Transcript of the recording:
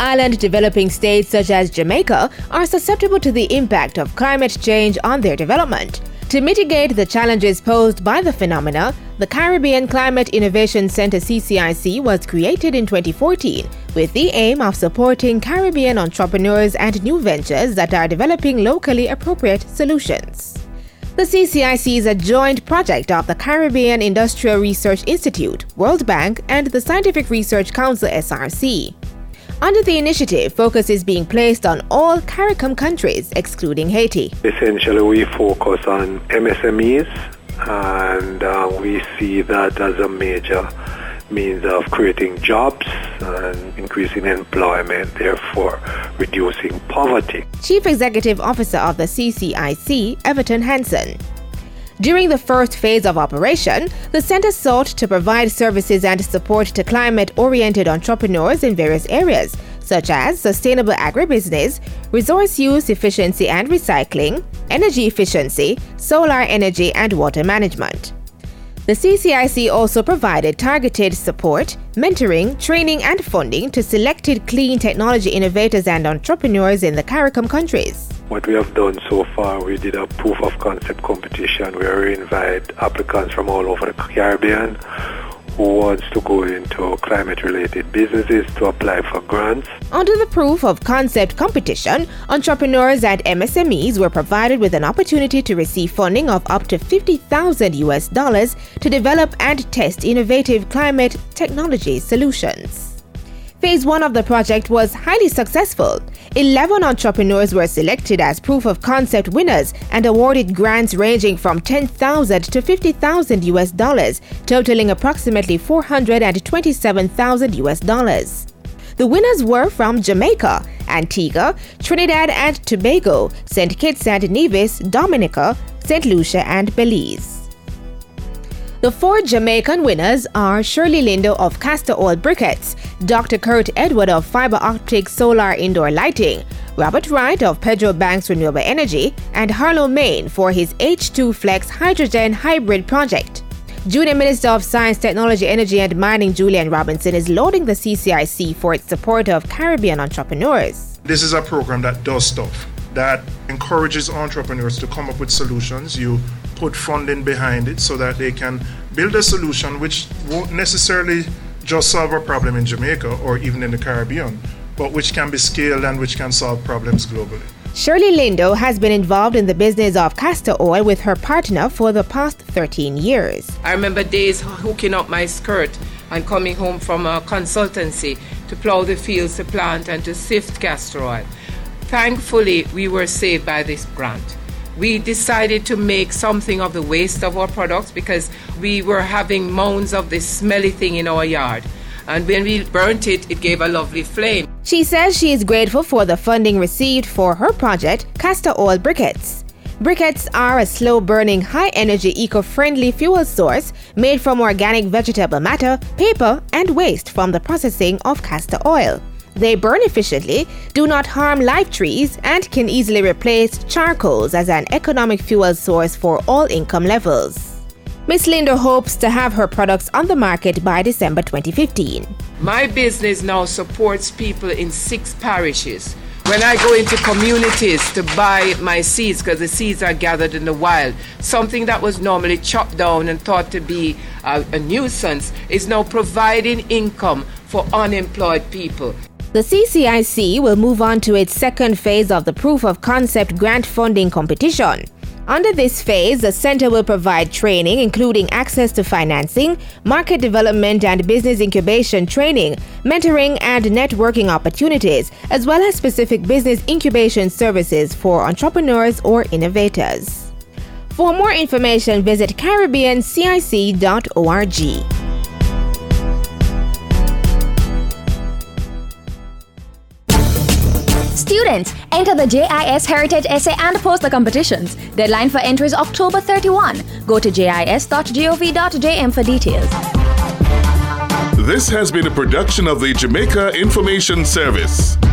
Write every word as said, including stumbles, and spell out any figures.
island developing states such as Jamaica are susceptible to the impact of climate change on their development. To mitigate the challenges posed by the phenomena, the Caribbean Climate Innovation Center C C I C was created in twenty fourteen with the aim of supporting Caribbean entrepreneurs and new ventures that are developing locally appropriate solutions. The C C I C is a joint project of the Caribbean Industrial Research Institute, World Bank, and the Scientific Research Council S R C. Under the initiative, focus is being placed on all CARICOM countries, excluding Haiti. Essentially, we focus on M S M Es, and uh, we see that as a major means of creating jobs and increasing employment, therefore reducing poverty. Chief Executive Officer of the C C I C, Everton Hansen. During the first phase of operation, the center sought to provide services and support to climate-oriented entrepreneurs in various areas, such as sustainable agribusiness, resource use efficiency and recycling, energy efficiency, solar energy, and water management. The C C I C also provided targeted support, mentoring, training, and funding to selected clean technology innovators and entrepreneurs in the CARICOM countries. What we have done so far, we did a proof of concept competition where we invite applicants from all over the Caribbean who wants to go into climate-related businesses to apply for grants. Under the proof of concept competition, entrepreneurs and M S M Es were provided with an opportunity to receive funding of up to fifty thousand U S dollars to develop and test innovative climate technology solutions. Phase one of the project was highly successful. eleven entrepreneurs were selected as proof of concept winners and awarded grants ranging from ten thousand to fifty thousand U S dollars, totaling approximately four hundred twenty-seven thousand U S dollars. The winners were from Jamaica, Antigua, Trinidad and Tobago, Saint Kitts and Nevis, Dominica, Saint Lucia, and Belize. The four Jamaican winners are Shirley Lindo of Castor Oil Briquettes, Doctor Kurt Edward of Fiber Optic Solar Indoor Lighting, Robert Wright of Pedro Banks Renewable Energy, and Harlow Main for his H two Flex Hydrogen Hybrid project. Junior Minister of Science, Technology, Energy and Mining Julian Robinson is lauding the C C I C for its support of Caribbean entrepreneurs. This is a program that does stuff, that encourages entrepreneurs to come up with solutions. You put funding behind it so that they can build a solution which won't necessarily just solve a problem in Jamaica or even in the Caribbean, but which can be scaled and which can solve problems globally. Shirley Lindo has been involved in the business of castor oil with her partner for the past thirteen years. I remember days hooking up my skirt and coming home from a consultancy to plow the fields, to plant and to sift castor oil. Thankfully, we were saved by this grant. We decided to make something of the waste of our products because we were having mounds of this smelly thing in our yard. And when we burnt it, it gave a lovely flame. She says she is grateful for the funding received for her project, Castor Oil Briquettes. Briquettes are a slow-burning, high-energy, eco-friendly fuel source made from organic vegetable matter, paper, and waste from the processing of castor oil. They burn efficiently, do not harm live trees, and can easily replace charcoals as an economic fuel source for all income levels. Miss Lindo hopes to have her products on the market by December twenty fifteen. My business now supports people in six parishes. When I go into communities to buy my seeds, because the seeds are gathered in the wild, something that was normally chopped down and thought to be a, a nuisance is now providing income for unemployed people. The C C I C will move on to its second phase of the Proof of Concept Grant Funding Competition. Under this phase, the center will provide training including access to financing, market development and business incubation training, mentoring and networking opportunities, as well as specific business incubation services for entrepreneurs or innovators. For more information, visit Caribbean C I C dot org. Students, enter the J I S Heritage Essay and Poster competitions. Deadline for entries October thirty-first. Go to J I S dot gov dot J M for details. This has been a production of the Jamaica Information Service.